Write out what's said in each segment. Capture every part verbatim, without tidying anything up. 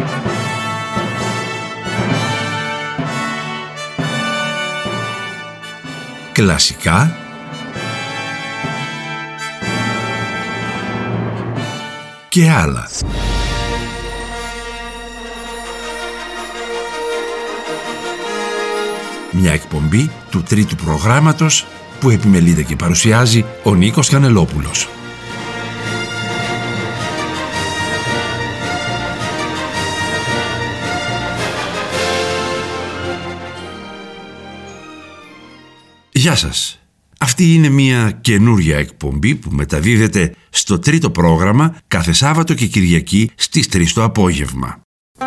Κλασικά και άλλα. Μια εκπομπή του τρίτου προγράμματος που επιμελείται και παρουσιάζει ο Νίκος Κανελόπουλος. Γεια σας. Αυτή είναι μια καινούρια εκπομπή που μεταδίδεται στο τρίτο πρόγραμμα κάθε Σάββατο και Κυριακή στις τρεις το απόγευμα.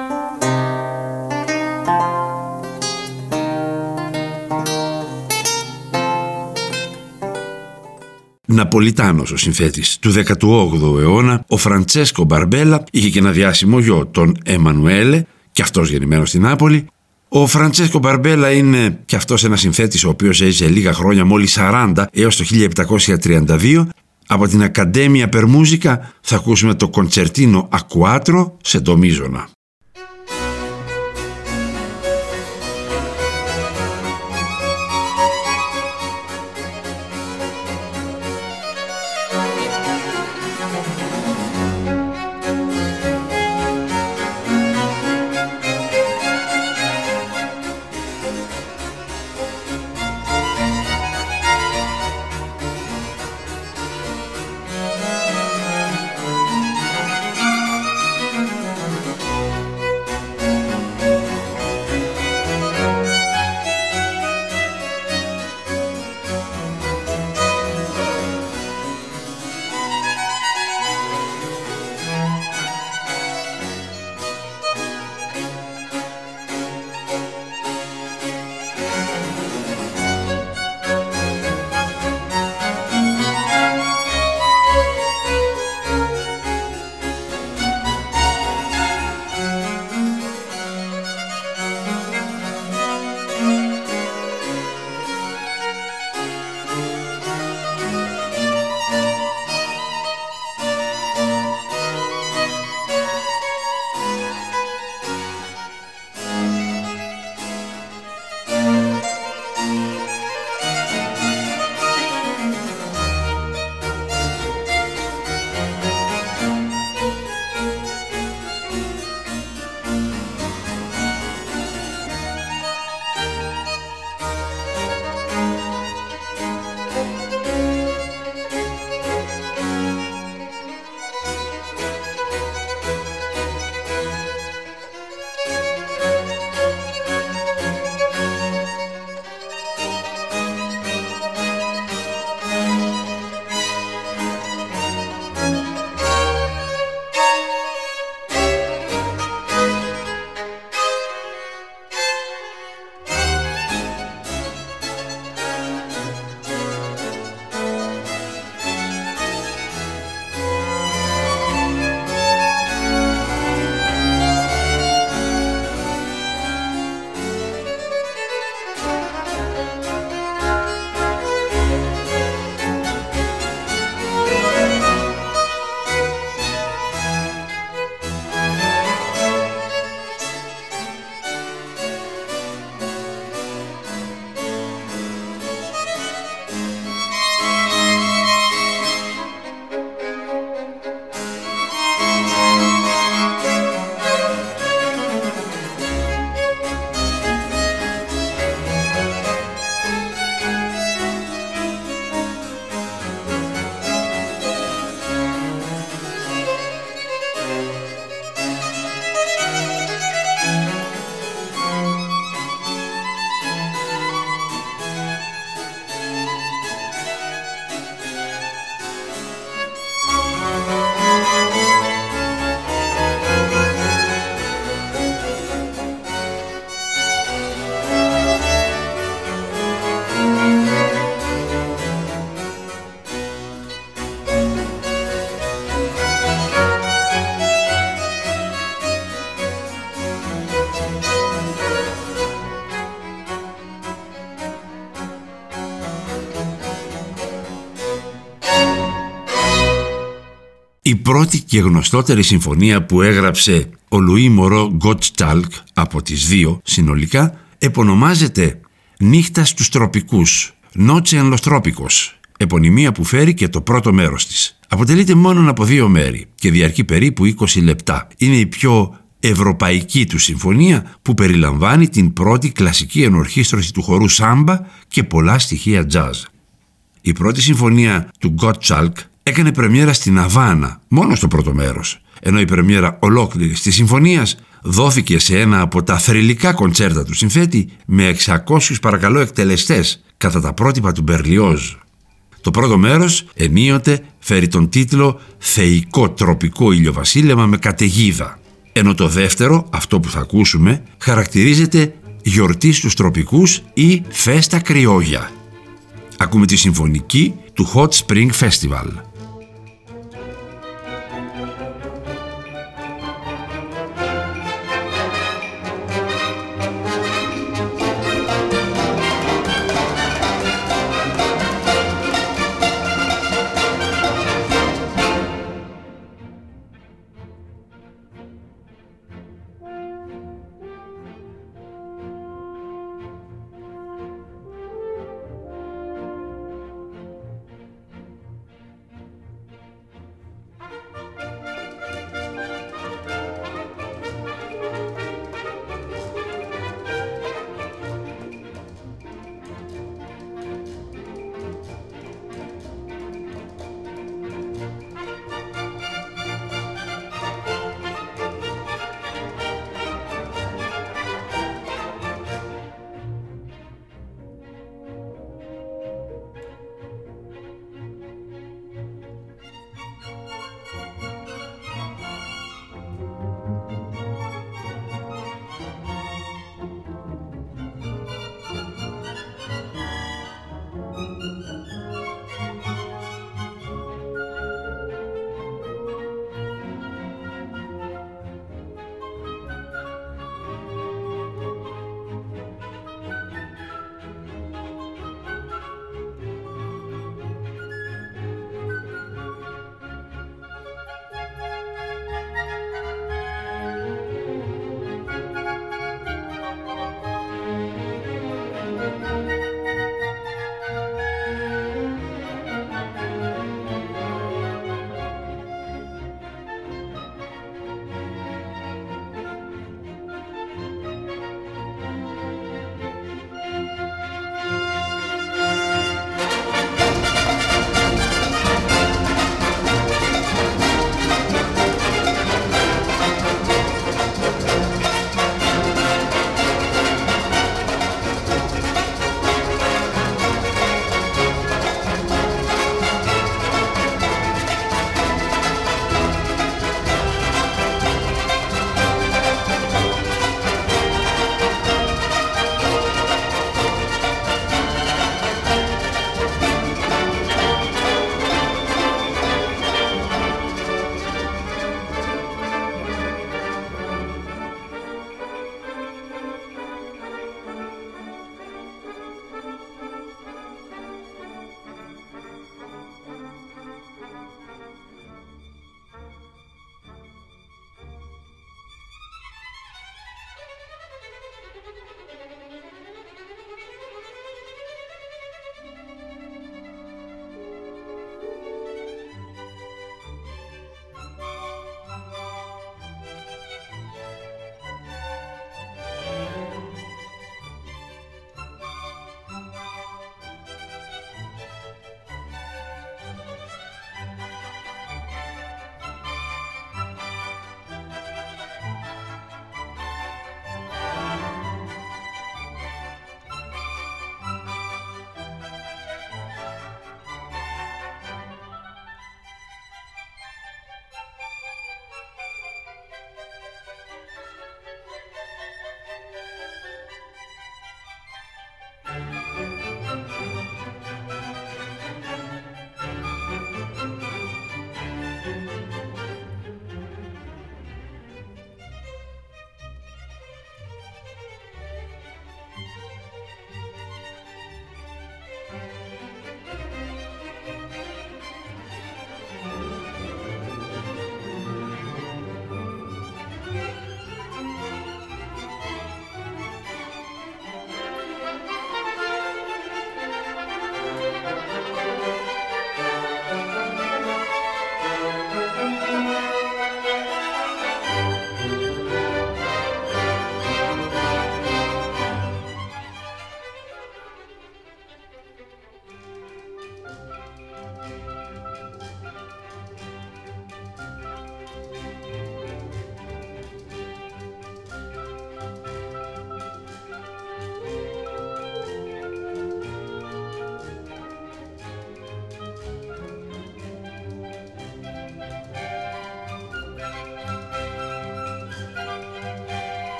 Ναπολιτάνος ο συνθέτης του δέκατου όγδοου αιώνα, ο Φραντσέσκο Μπαρμπέλα, είχε και ένα διάσημο γιο, τον Εμμανουέλε, και αυτός γεννημένος στην Νάπολη. Ο Φραντσέσκο Μπαρμπέλα είναι και αυτός ένας συνθέτης ο οποίος έζησε λίγα χρόνια, μόλις σαράντα, έως το χίλια επτακόσια τριάντα δύο. Από την Accademia per Musica θα ακούσουμε το Κοντσερτίνο a quattro σε ντο μείζωνα. Η πρώτη και γνωστότερη συμφωνία που έγραψε ο Λουί Μωρό Γκοττσάλκ από τις δύο συνολικά επωνομάζεται «Νύχτα στους τροπικούς», «Νότσε εν λος τρόπικος», επωνυμία που φέρει και το πρώτο μέρος της. Αποτελείται μόνο από δύο μέρη και διαρκεί περίπου είκοσι λεπτά. Είναι η πιο ευρωπαϊκή του συμφωνία που περιλαμβάνει την πρώτη κλασική ενορχήστρωση του χορού σάμπα και πολλά στοιχεία τζάζ. Η πρώτη συμφωνία του Γκοττσάλκ έκανε πρεμιέρα στην Αβάνα μόνο στο πρώτο μέρος, ενώ η πρεμιέρα ολόκληρης της συμφωνίας δόθηκε σε ένα από τα θρυλικά κοντσέρτα του συνθέτη με εξακόσιους παρακαλώ εκτελεστές κατά τα πρότυπα του Μπερλιόζ. Το πρώτο μέρος ενίοτε φέρει τον τίτλο «Θεϊκό τροπικό ηλιοβασίλεμα με καταιγίδα», ενώ το δεύτερο, αυτό που θα ακούσουμε, χαρακτηρίζεται «Γιορτή στους τροπικούς» ή «Φέστα κρυόγια». Ακούμε τη συμφωνική του Hot Spring Festival.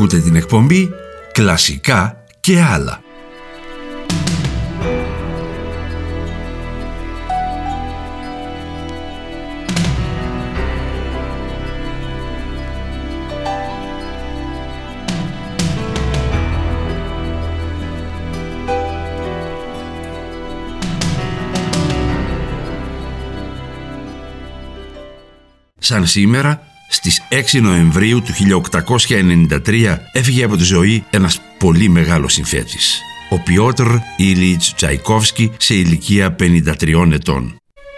Ακούτε την εκπομπή «Κλασικά και άλλα». Σαν σήμερα, στις έξι Νοεμβρίου του χίλια οκτακόσια ενενήντα τρία έφυγε από τη ζωή ένας πολύ μεγάλος συνθέτης, ο Πιότρ Ήλιτς Τσαϊκόφσκι, σε ηλικία πενήντα τριών ετών.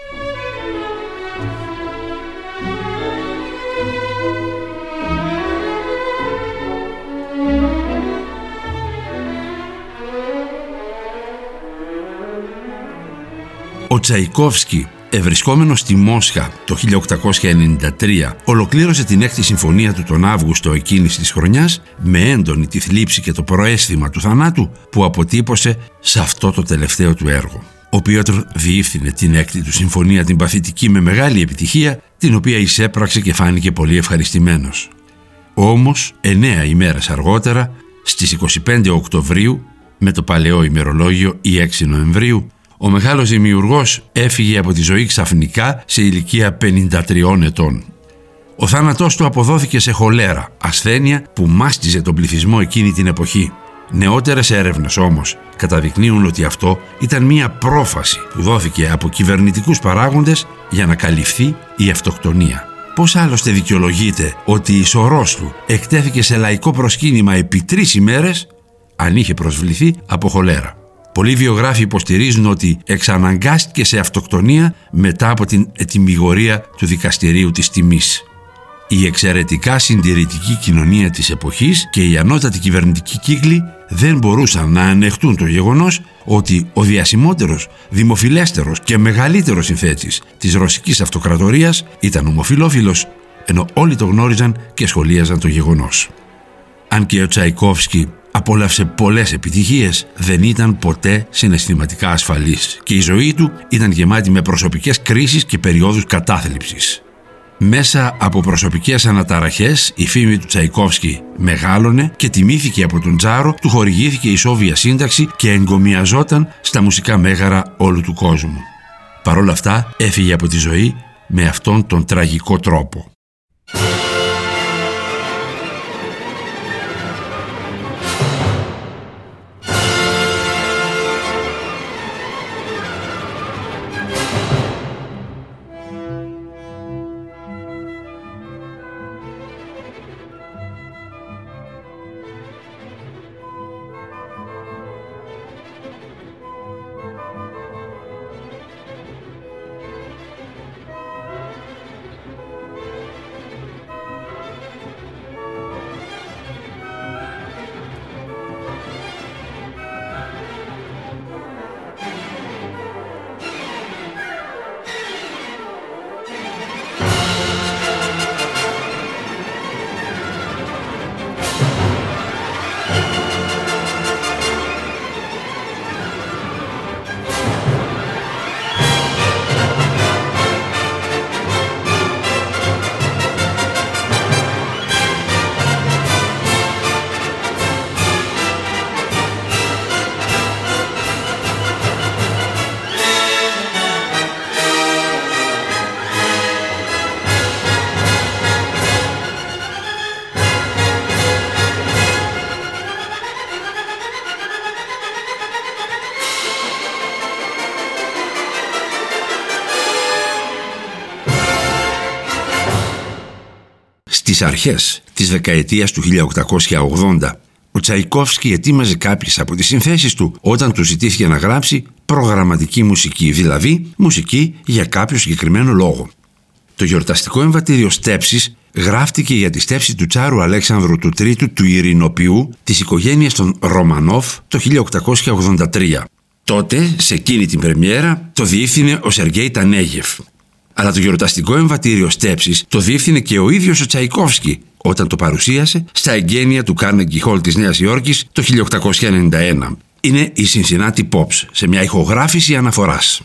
Ο Τσαϊκόφσκι, ευρισκόμενος στη Μόσχα το χίλια οκτακόσια ενενήντα τρία, ολοκλήρωσε την έκτη συμφωνία του τον Αύγουστο εκείνης της χρονιάς με έντονη τη θλίψη και το προαίσθημα του θανάτου που αποτύπωσε σε αυτό το τελευταίο του έργο. Ο Πιότρ διεύθυνε την έκτη του συμφωνία, την παθητική, με μεγάλη επιτυχία, την οποία εισέπραξε και φάνηκε πολύ ευχαριστημένος. Όμως, εννέα ημέρες αργότερα, στις είκοσι πέντε Οκτωβρίου, με το παλαιό ημερολόγιο ή έξι Νοεμβρίου, ο μεγάλος δημιουργός έφυγε από τη ζωή ξαφνικά σε ηλικία πενήντα τριών ετών. Ο θάνατός του αποδόθηκε σε χολέρα, ασθένεια που μάστιζε τον πληθυσμό εκείνη την εποχή. Νεότερες έρευνες όμως καταδεικνύουν ότι αυτό ήταν μία πρόφαση που δόθηκε από κυβερνητικούς παράγοντες για να καλυφθεί η αυτοκτονία. Πώς άλλωστε δικαιολογείται ότι η σωρός του εκτέθηκε σε λαϊκό προσκύνημα επί τρεις ημέρες αν είχε προσβληθεί από χολέρα? Πολλοί βιογράφοι υποστηρίζουν ότι εξαναγκάστηκε σε αυτοκτονία μετά από την ετυμηγορία του δικαστηρίου της τιμής. Η εξαιρετικά συντηρητική κοινωνία της εποχής και οι ανώτατοι κυβερνητικοί κύκλοι δεν μπορούσαν να ανεχτούν το γεγονός ότι ο διασημότερος, δημοφιλέστερος και μεγαλύτερος συνθέτης της ρωσικής αυτοκρατορίας ήταν ομοφυλόφιλος, ενώ όλοι το γνώριζαν και σχολίαζαν το γεγονός. Αν και ο Τσαϊκόφσκι απόλαυσε πολλές επιτυχίες, δεν ήταν ποτέ συναισθηματικά ασφαλής και η ζωή του ήταν γεμάτη με προσωπικές κρίσεις και περιόδους κατάθλιψης. Μέσα από προσωπικές αναταραχές η φήμη του Τσαϊκόφσκι μεγάλωνε και τιμήθηκε από τον Τσάρο, του χορηγήθηκε η Σόβια σύνταξη και εγκομιαζόταν στα μουσικά μέγαρα όλου του κόσμου. Παρ' όλα αυτά έφυγε από τη ζωή με αυτόν τον τραγικό τρόπο. Στις αρχές της δεκαετίας του χίλια οκτακόσια ογδόντα, ο Τσαϊκόφσκι ετοίμαζε κάποιες από τις συνθέσεις του όταν του ζητήθηκε να γράψει προγραμματική μουσική, δηλαδή μουσική για κάποιο συγκεκριμένο λόγο. Το γιορταστικό εμβατήριο στέψης γράφτηκε για τη στέψη του Τσάρου Αλέξανδρου του Τρίτου του Ειρηνοποιού της οικογένειας των Ρωμανόφ το χίλια οκτακόσια ογδόντα τρία. Τότε, σε εκείνη την πρεμιέρα, το διεύθυνε ο Σεργέι Τανέγεφ. Αλλά το γιορταστικό εμβατήριο στέψης το διεύθυνε και ο ίδιος ο Τσαϊκόφσκι όταν το παρουσίασε στα εγγένεια του Carnegie Hall της Νέας Υόρκης το χίλια οκτακόσια ενενήντα ένα. Είναι η Cincinnati Pops σε μια ηχογράφηση αναφοράς.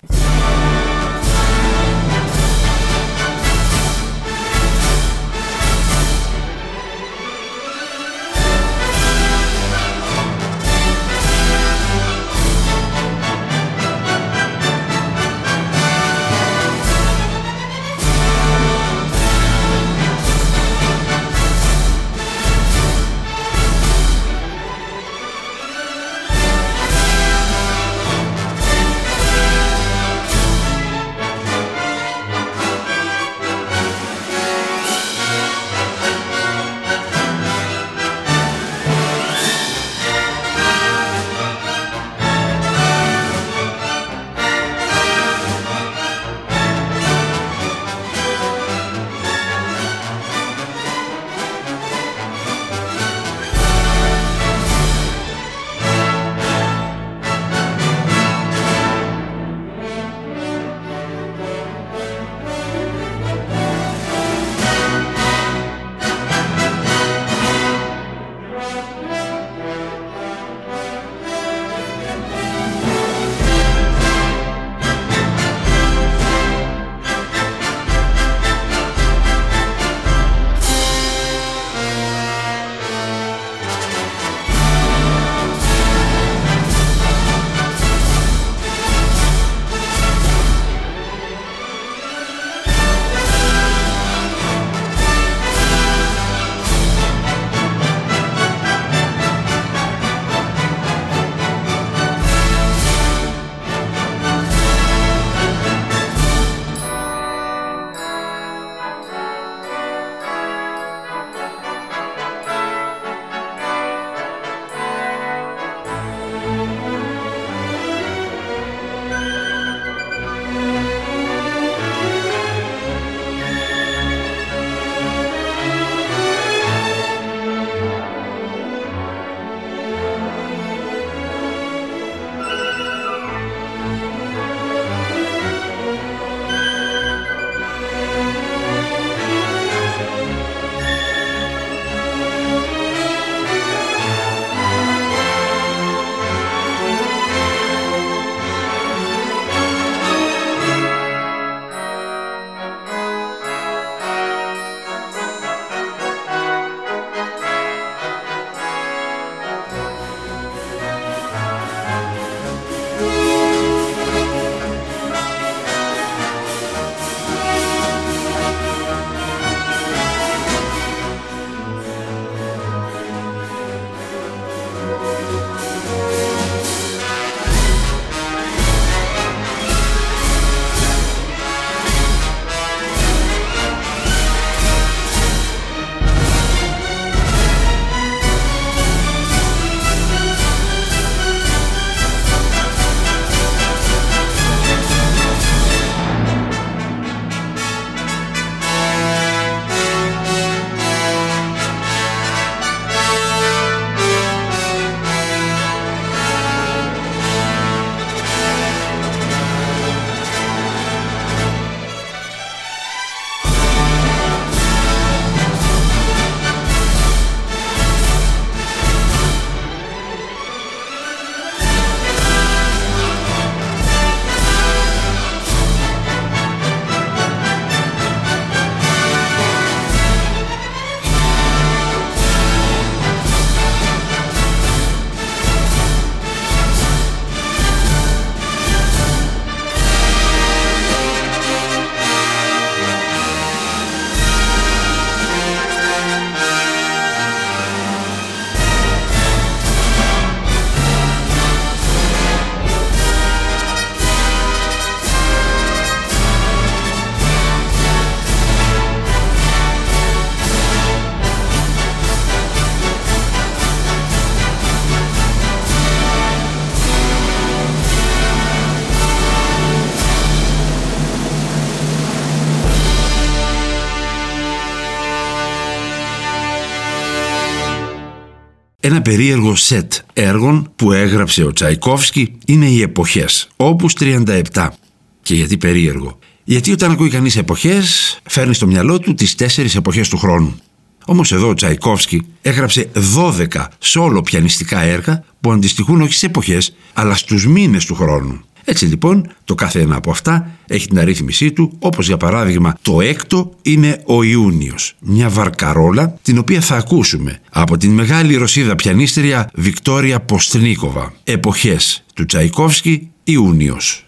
Ένα περίεργο σετ έργων που έγραψε ο Τσαϊκόφσκι είναι οι εποχές, όπους τριάντα επτά. Και γιατί περίεργο? Γιατί όταν ακούει κανείς εποχές, φέρνει στο μυαλό του τις τέσσερις εποχές του χρόνου. Όμως εδώ ο Τσαϊκόφσκι έγραψε δώδεκα σόλο πιανιστικά έργα που αντιστοιχούν όχι σε εποχές, αλλά στους μήνες του χρόνου. Έτσι λοιπόν, το κάθε ένα από αυτά έχει την αρρύθμισή του, όπως για παράδειγμα το έκτο είναι ο Ιούνιος, μια βαρκαρόλα την οποία θα ακούσουμε από την μεγάλη Ρωσίδα πιανίστρια Βικτόρια Ποστνίκοβα. Εποχές του Τσαϊκόφσκι, Ιούνιος.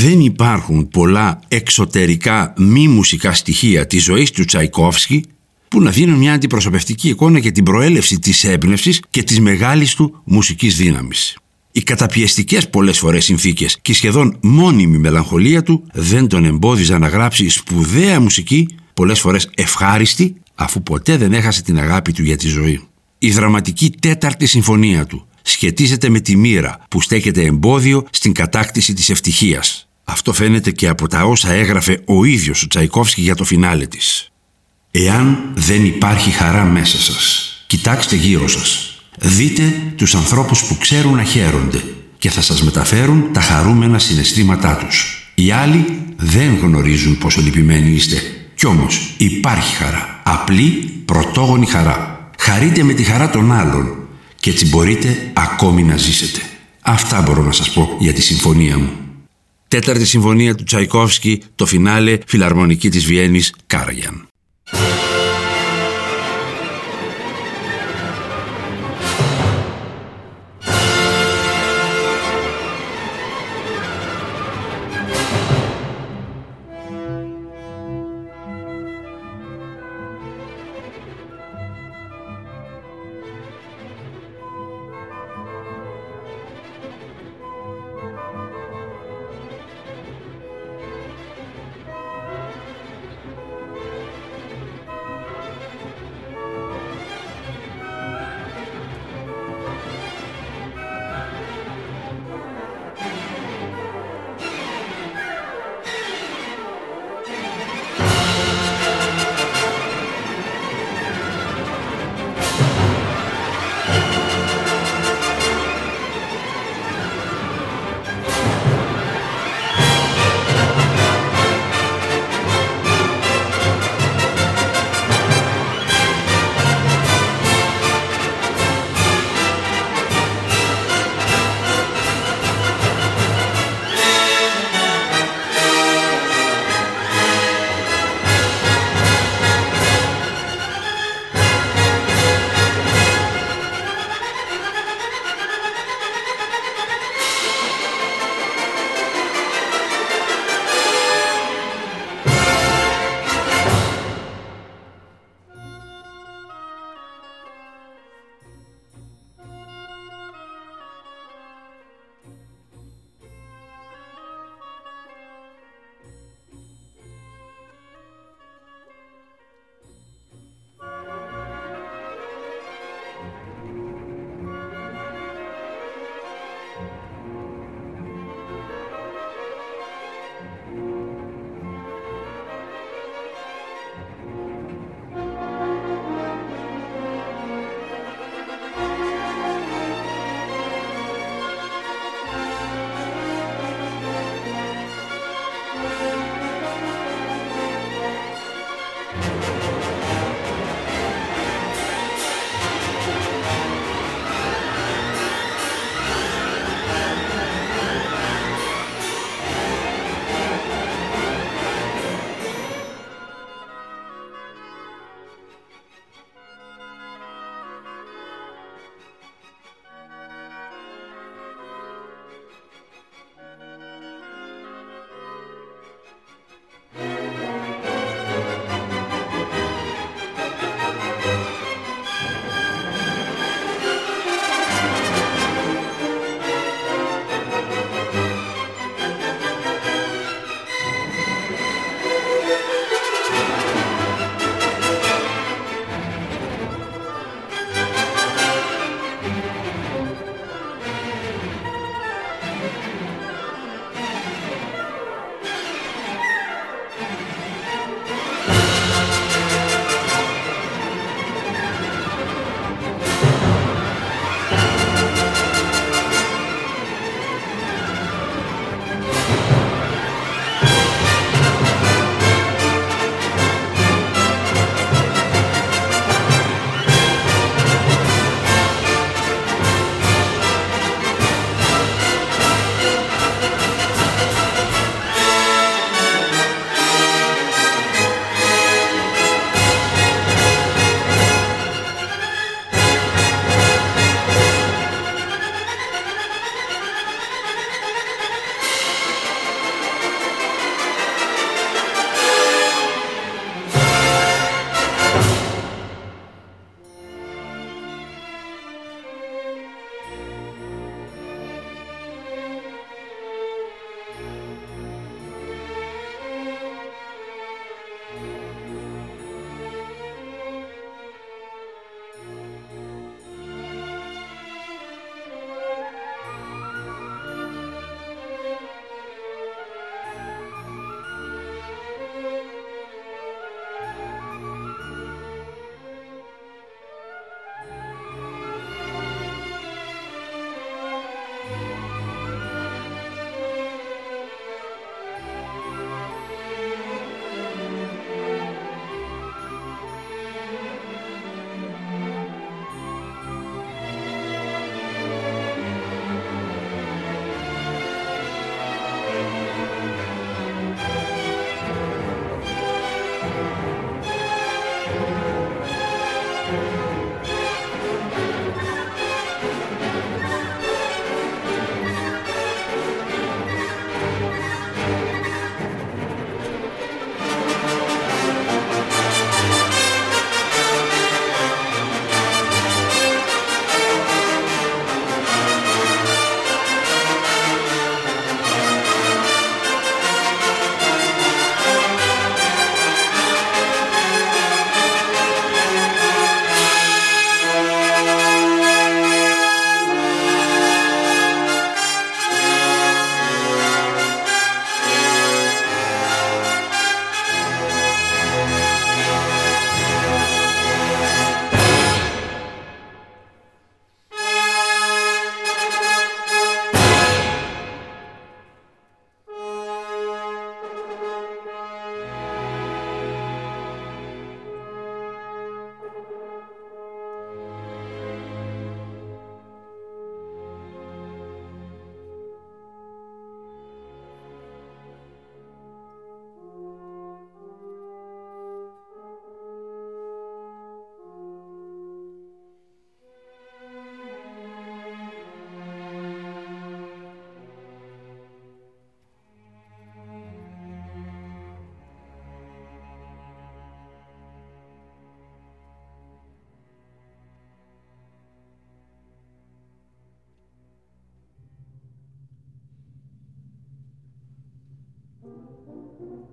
δεν υπάρχουν πολλά εξωτερικά μη μουσικά στοιχεία της ζωής του Τσαϊκόφσκι που να δίνουν μια αντιπροσωπευτική εικόνα για την προέλευση της έμπνευσης και της μεγάλης του μουσικής δύναμης. Οι καταπιεστικές πολλές φορές συνθήκες και η σχεδόν μόνιμη μελαγχολία του δεν τον εμπόδιζαν να γράψει σπουδαία μουσική, πολλές φορές ευχάριστη, αφού ποτέ δεν έχασε την αγάπη του για τη ζωή. Η δραματική τέταρτη συμφωνία του σχετίζεται με τη μοίρα που στέκεται εμπόδιο στην κατάκτηση της ευτυχίας. Αυτό φαίνεται και από τα όσα έγραφε ο ίδιος ο Τσαϊκόφσκι για το φινάλε της. «Εάν δεν υπάρχει χαρά μέσα σας, κοιτάξτε γύρω σας. Δείτε τους ανθρώπους που ξέρουν να χαίρονται και θα σας μεταφέρουν τα χαρούμενα συναισθήματά τους. Οι άλλοι δεν γνωρίζουν πόσο λυπημένοι είστε. Κι όμως υπάρχει χαρά, απλή πρωτόγονη χαρά. Χαρείτε με τη χαρά των άλλων και έτσι μπορείτε ακόμη να ζήσετε». Αυτά μπορώ να σας πω για τη συμφωνία μου. Τέταρτη συμφωνία του Τσαϊκόφσκι, το φινάλε, Φιλαρμονική της Βιέννης, Κάραγιαν.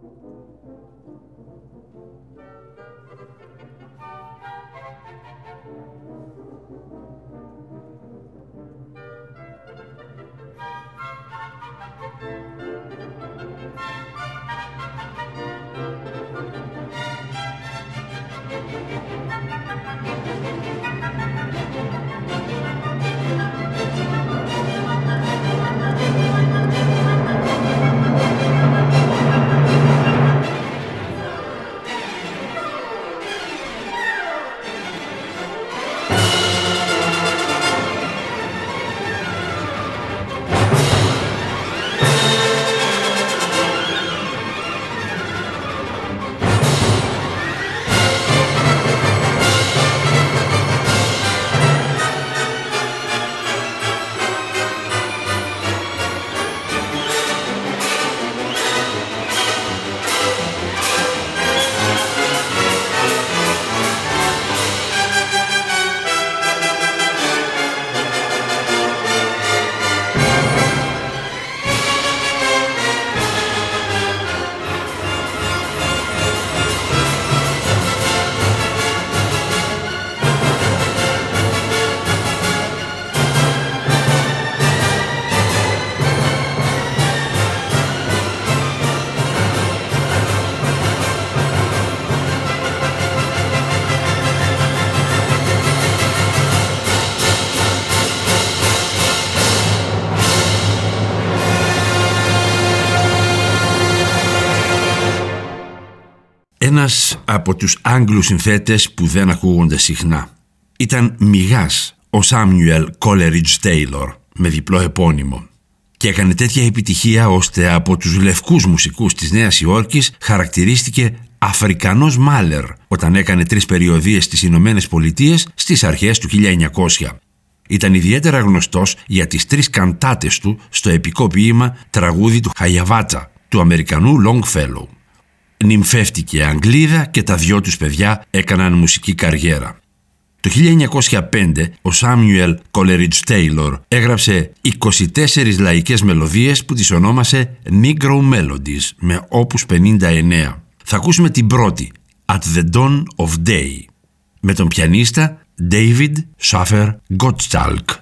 Ένας από τους Άγγλους συνθέτες που δεν ακούγονται συχνά. Ήταν μηγάς ο Σάμιουελ Κόλεριτζ Τέιλορ με διπλό επώνυμο και έκανε τέτοια επιτυχία ώστε από τους λευκούς μουσικούς της Νέας Υόρκης χαρακτηρίστηκε Αφρικανός Μάλερ όταν έκανε τρεις περιοδίες στις Ηνωμένες Πολιτείες στις αρχές του χίλια εννιακόσια. Ήταν ιδιαίτερα γνωστός για τις τρεις καντάτες του στο επικό ποίημα «Τραγούδι του Χαϊαβάτσα» του Αμερικανού Longfellow. Νυμφεύτηκε Αγγλίδα και τα δυο τους παιδιά έκαναν μουσική καριέρα. Το χίλια εννιακόσια πέντε ο Σάμιουελ Κόλεριτζ Τέιλορ έγραψε είκοσι τέσσερις λαϊκές μελωδίες που τις ονόμασε Negro Melodies με όπους πενήντα εννέα. Θα ακούσουμε την πρώτη, At the Dawn of Day, με τον πιανίστα David Schaffer Gottschalk.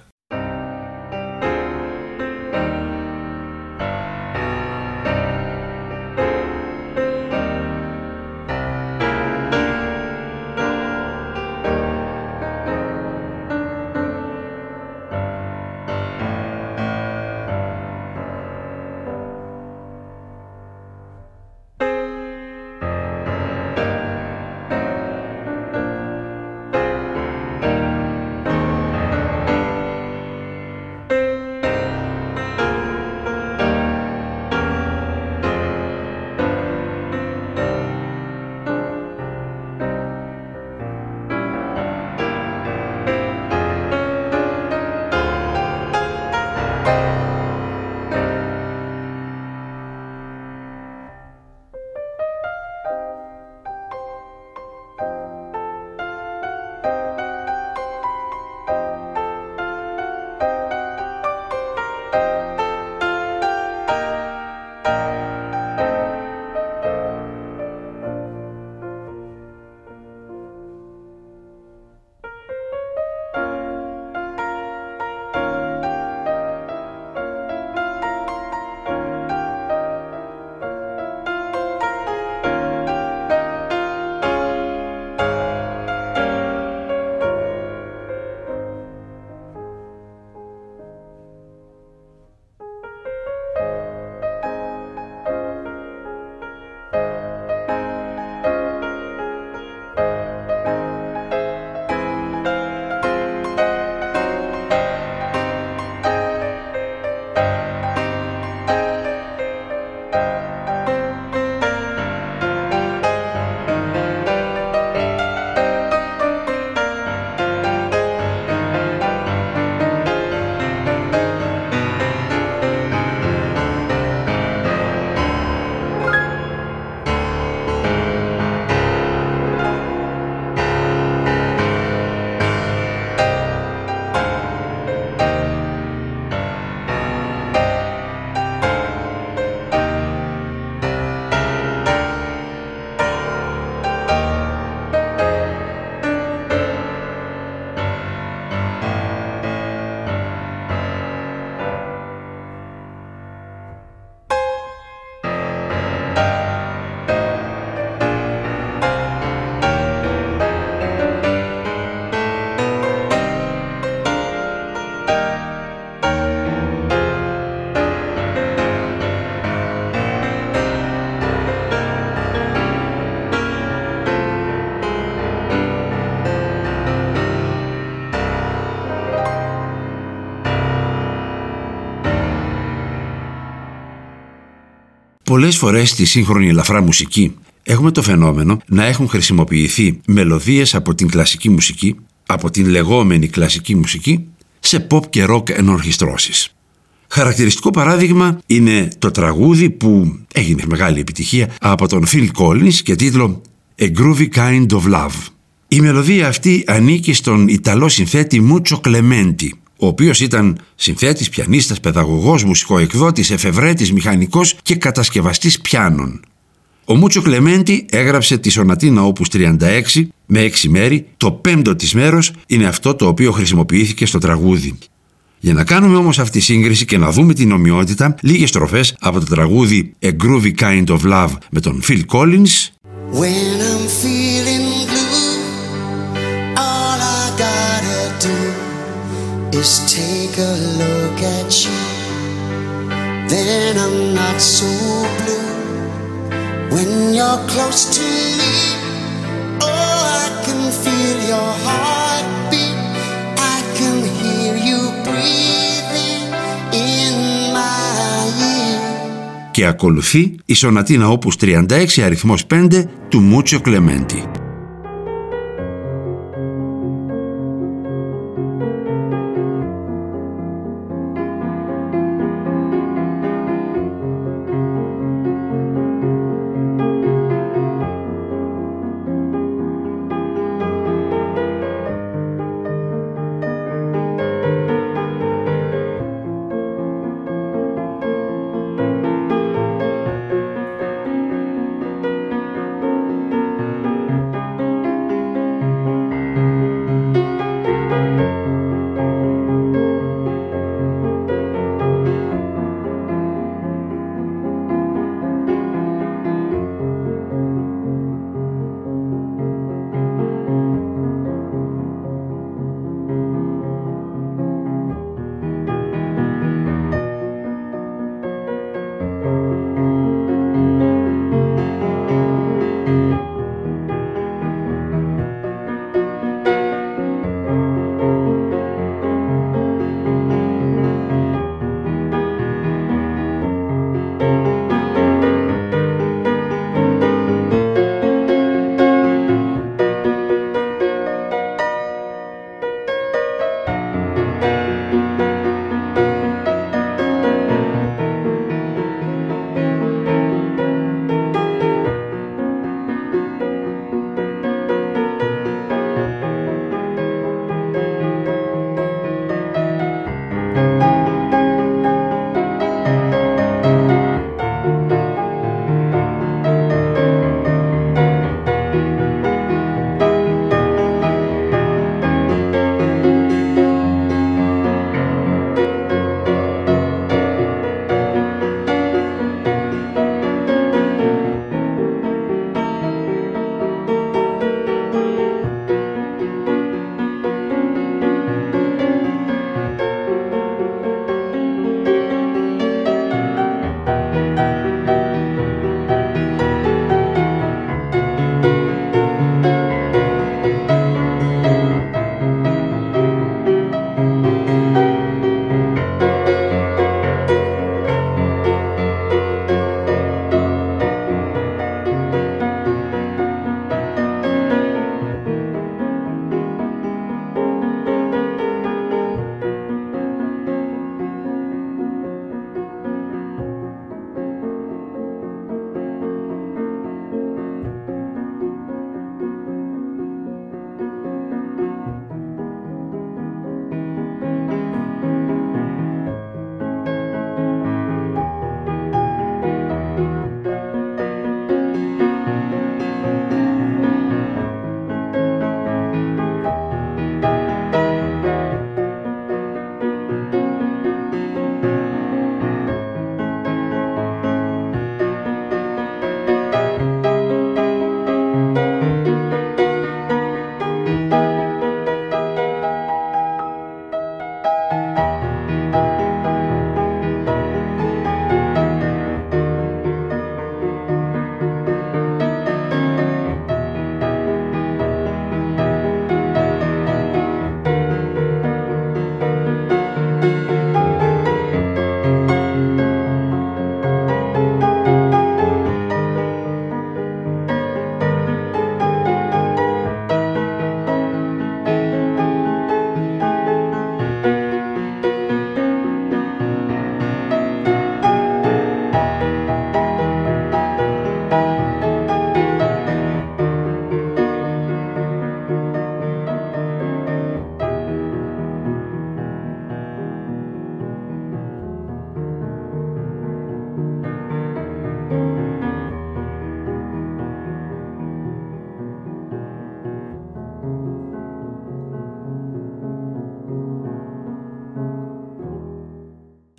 Πολλές φορές στη σύγχρονη ελαφρά μουσική έχουμε το φαινόμενο να έχουν χρησιμοποιηθεί μελωδίες από την κλασική μουσική, από την λεγόμενη κλασική μουσική, σε pop και rock ενορχιστρώσεις. Χαρακτηριστικό παράδειγμα είναι το τραγούδι που έγινε μεγάλη επιτυχία από τον Phil Collins και τίτλο A Groovy Kind of Love. Η μελωδία αυτή ανήκει στον Ιταλό συνθέτη Μούτσο Κλεμέντι, ο οποίος ήταν συνθέτης, πιανίστας, παιδαγωγός, μουσικοεκδότης, εφευρέτης, μηχανικός και κατασκευαστής πιάνων. Ο Μούτσο Κλεμέντι έγραψε τη σονατίνα όπους τριάντα έξι με έξι μέρη, το πέμπτο της μέρος είναι αυτό το οποίο χρησιμοποιήθηκε στο τραγούδι. Για να κάνουμε όμως αυτή τη σύγκριση και να δούμε την ομοιότητα, λίγες στροφές από το τραγούδι A Groovy Kind of Love με τον Phil Collins. When I'm feeling blue, all I gotta do is take a look at you. Then I'm not so blue. When you're close to me, oh, I can feel your heartbeat. I can hear you breathing in my ear. Και ακολουθεί η σονατίνα όπους τριάντα έξι αριθμός πέντε του Μούτσο Κλεμέντι.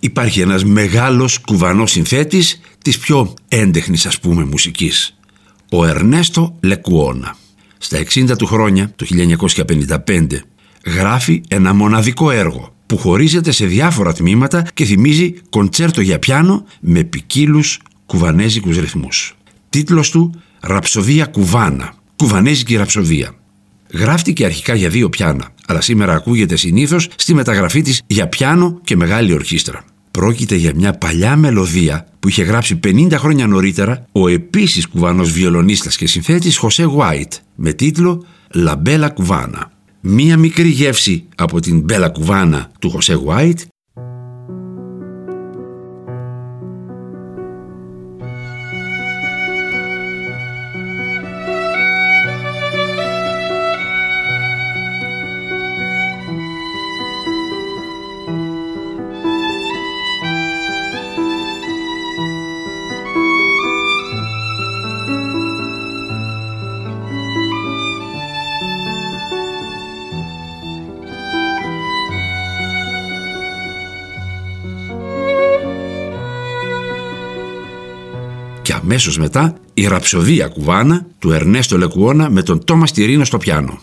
υπάρχει ένας μεγάλος κουβανός συνθέτης της πιο έντεχνης, ας πούμε, μουσικής, ο Ερνέστο Λεκουόνα. Στα εξήντα του χρόνια, το χίλια εννιακόσια πενήντα πέντε, γράφει ένα μοναδικό έργο που χωρίζεται σε διάφορα τμήματα και θυμίζει κοντσέρτο για πιάνο με ποικίλους κουβανέζικους ρυθμούς. Τίτλος του «Ραψοδία Κουβάνα», κουβανέζικη ραψοδία. Γράφτηκε αρχικά για δύο πιάνα, αλλά σήμερα ακούγεται συνήθως στη μεταγραφή της για πιάνο και μεγάλη ορχήστρα. Πρόκειται για μια παλιά μελωδία που είχε γράψει πενήντα χρόνια νωρίτερα ο επίσης κουβανός βιολονίστας και συνθέτης Χωσέ Γουάιτ με τίτλο «La Bella Cubana». Μία μικρή γεύση από την Bella Cubana του Χωσέ Γουάιτ. Και αμέσως μετά η ραψοδία Κουβάνα του Ερνέστο Λεκουόνα με τον Τόμας Τιρίνο στο πιάνο.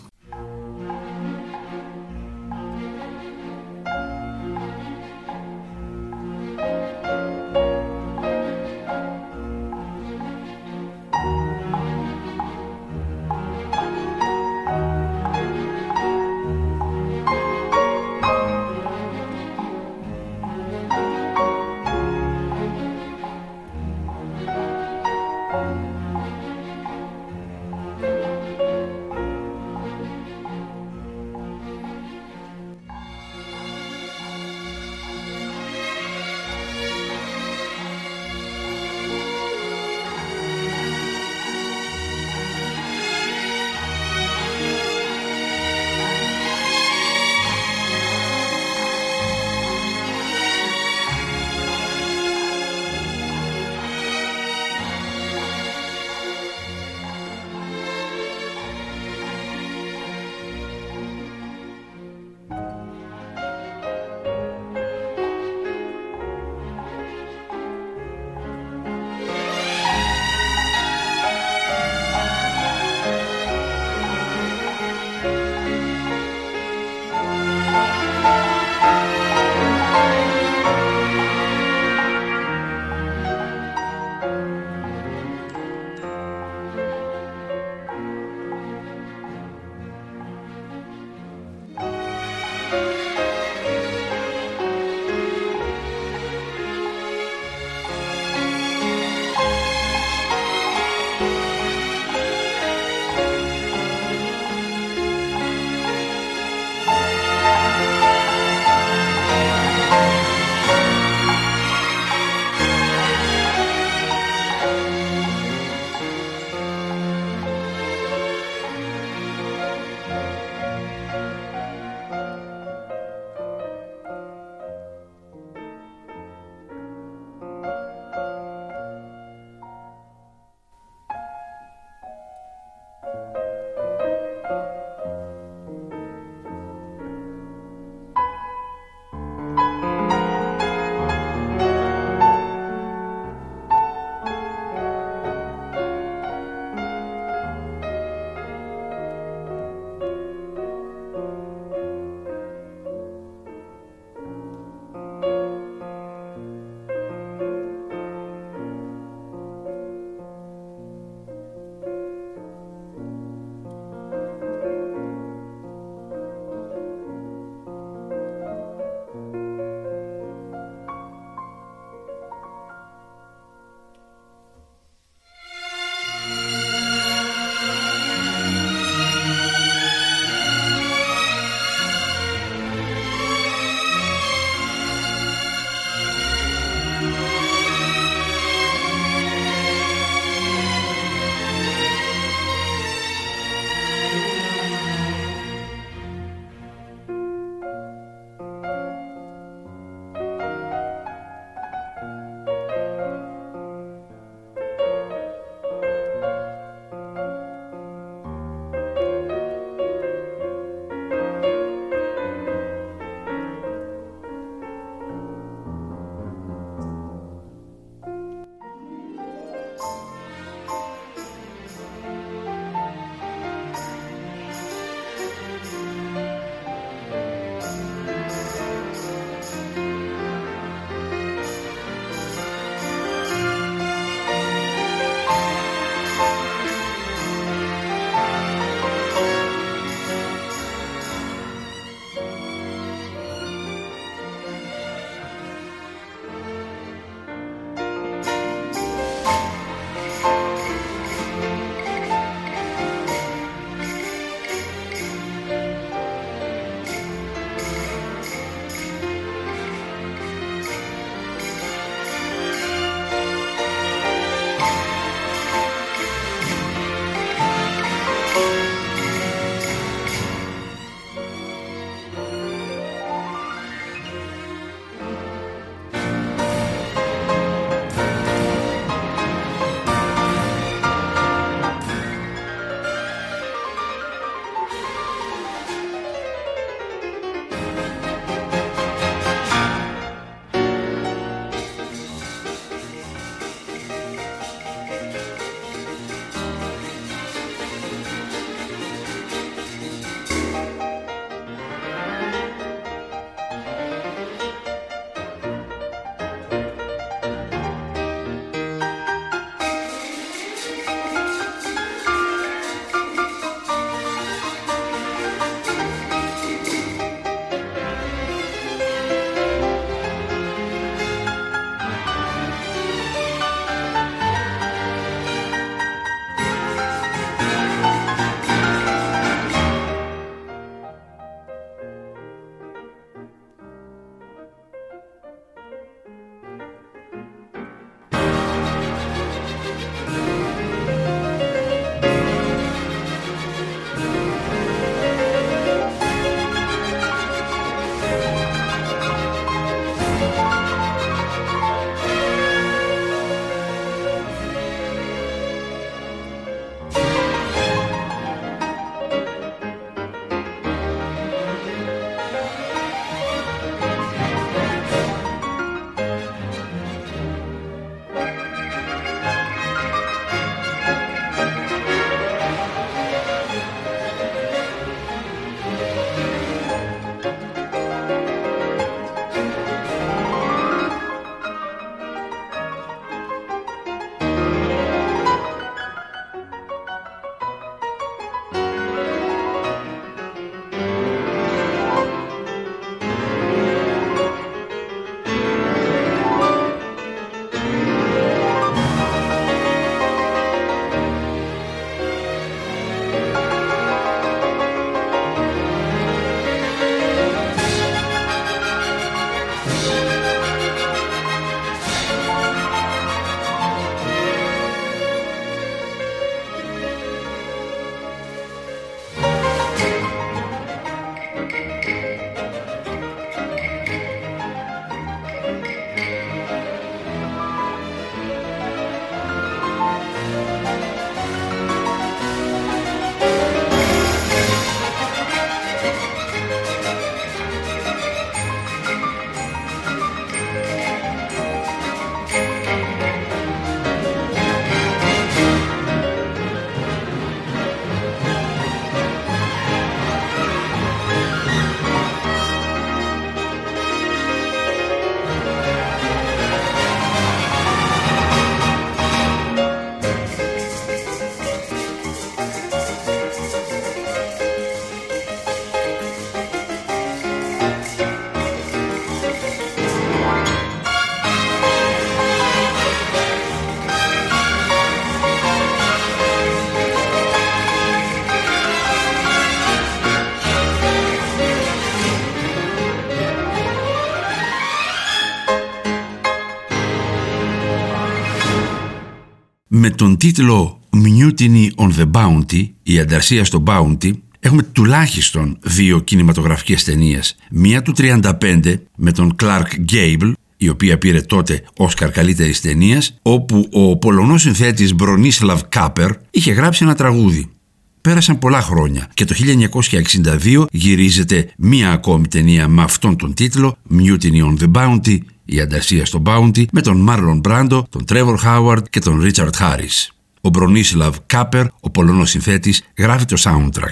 Με τον τίτλο Mutiny on the Bounty, η ανταρσία στο Bounty, έχουμε τουλάχιστον δύο κινηματογραφικές ταινίες. Μία του τριάντα πέντε με τον Clark Gable, η οποία πήρε τότε Όσκαρ καλύτερης ταινίας, όπου ο Πολωνός συνθέτης Μπρονίσλαβ Κάπερ είχε γράψει ένα τραγούδι. Πέρασαν πολλά χρόνια και το χίλια εννιακόσια εξήντα δύο γυρίζεται μία ακόμη ταινία με αυτόν τον τίτλο, Mutiny on the Bounty, η ανταρσία στο Bounty, με τον Μάρλον Μπράντο, τον Τρέβορ Χάουαρντ και τον Ρίτσαρντ Χάρις. Ο Μπρονίσλαβ Κάπερ, ο Πολωνός συνθέτης, γράφει το soundtrack.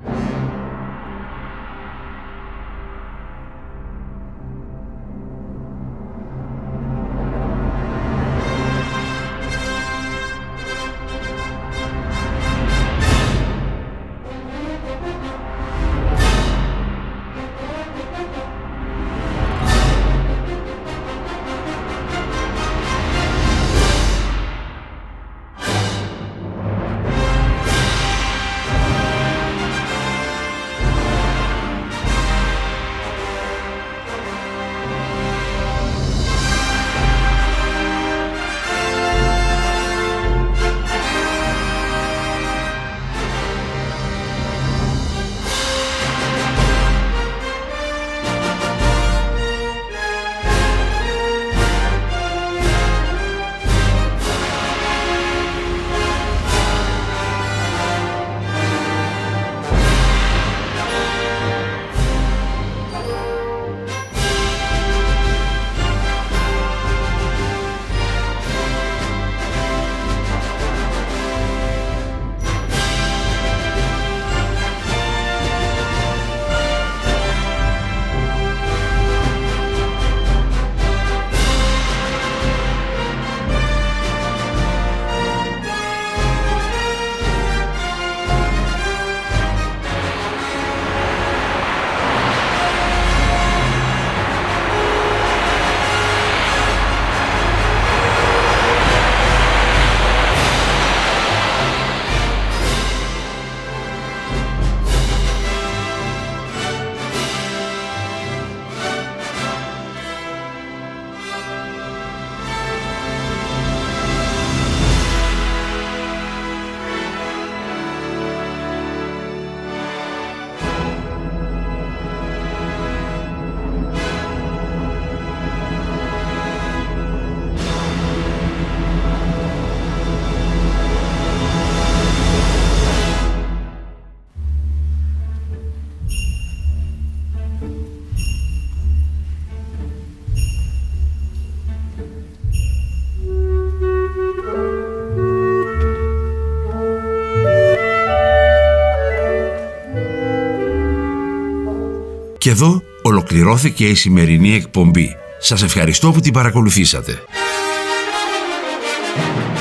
Και εδώ ολοκληρώθηκε η σημερινή εκπομπή. Σας ευχαριστώ που την παρακολουθήσατε.